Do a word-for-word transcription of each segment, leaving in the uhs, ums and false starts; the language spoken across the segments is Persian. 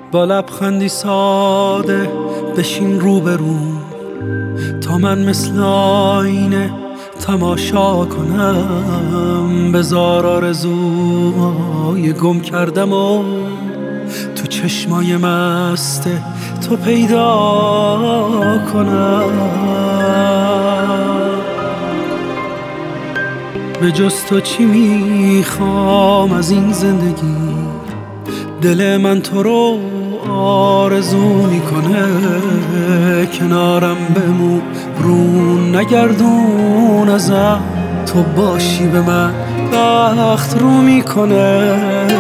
با لبخندی ساده بشین روبرو تا من مثل آینه تماشا کنم. بذار آرزوهای گم کردم و تو چشمای مست تو پیدا کنم. به جز تو چی میخوام از این زندگی؟ دل من تو رو آرزو میکنه. کنارم بمون رو نگردون ازم، تو باشی به من بخت رو میکنه.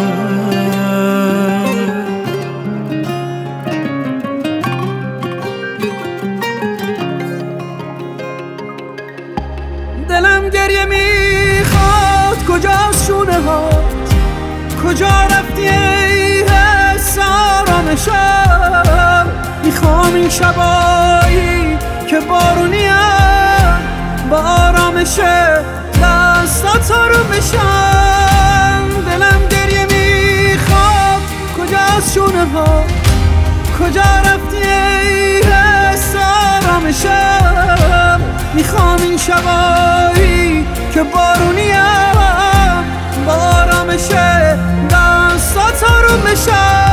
دلم گریه میخواد، کجاست شونه هات؟ کجا رفتی ای حس آرامشم؟ میخوام این شبایی که بارونیم با آرامش دستات رو بشم. دلم گریه میخواد، کجاست شونه ها؟ کجا رفتی ای حس آرامشم؟ میخوام این شبایی که بارونیم با آرامش دستات رو بشم.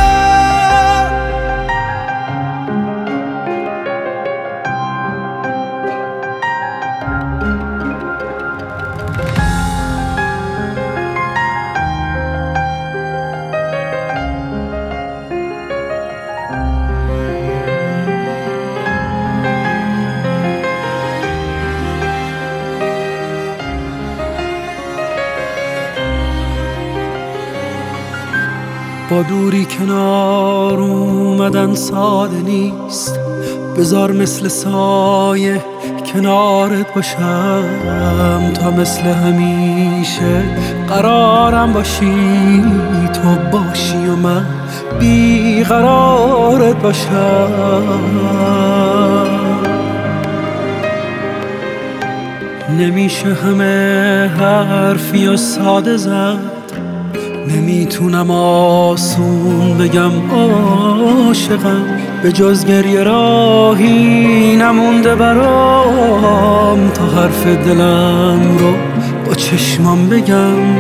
با دوری کنار اومدن ساده نیست، بذار مثل سایه کنارت باشم تا مثل همیشه قرارم باشی. تو باشی و من بیقرارت باشم. نمیشه همه حرفی و ساده زد، نمیتونم آسون بگم عاشقم. به جز گریه راهی نمونده برام تا حرف دلم رو با چشمام بگم.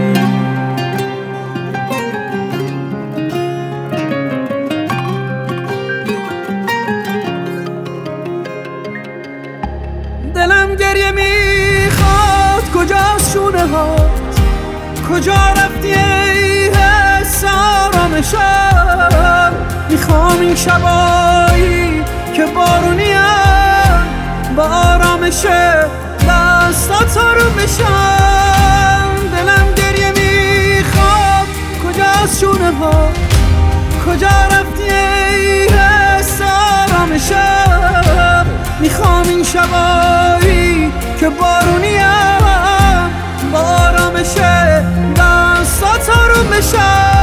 دلم گریه میخواد، کجاست شونه هات؟ کجا رفتی ای حس آرامشم؟ میخوام این شبایی که بارونیم با آرامش دستات رو بشم. دلم گریه میخواد، کجاست شونه ها؟ کجا رفتی ای حس آرامشم؟ میخوام این شبایی که بارونیم با آرامش دستات رو بشم.